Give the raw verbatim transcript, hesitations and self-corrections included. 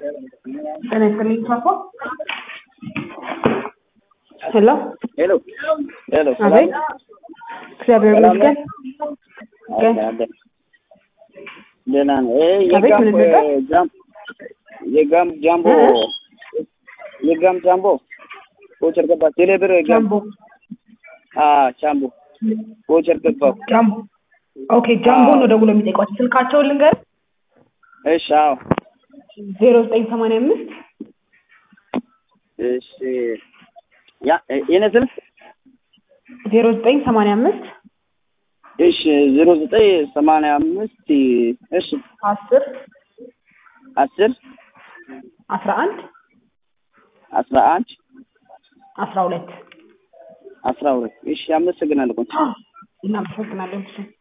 ጤና ይስጥልኝ ፓፓ። ሄሎ ሄሎ ሄሎ አቤት። እግዚአብሔር ይመስገን። ደህና ነው። አቤት ምን የጋም ነበር? ጃም የጋም ጃምቦ የጋም ጃምቦ ኮቸር ገባ ቴሌብር ጋም ጃምቦ አ ጃምቦ ኮቸር ገባ ጃምቦ ኦኬ። ጃምቦ ነው ደውሎ የሚጠይቋት። ስልካቸውን ልንገር። እሺ አዎ ዜሮ ዘጠኝ ሰማንያ አምስት እሺ ያ የኔ ስልክ ዜሮ ዘጠኝ ሰማንያ አምስት እሺ ዜሮ ዘጠኝ ሰማንያ አምስት እሺ አስር አስር አስራ አንድ አስራ አንድ አስራ ሁለት አስራ ሁለት እሺ አመሰግናለሁ። እናመሰግናለን።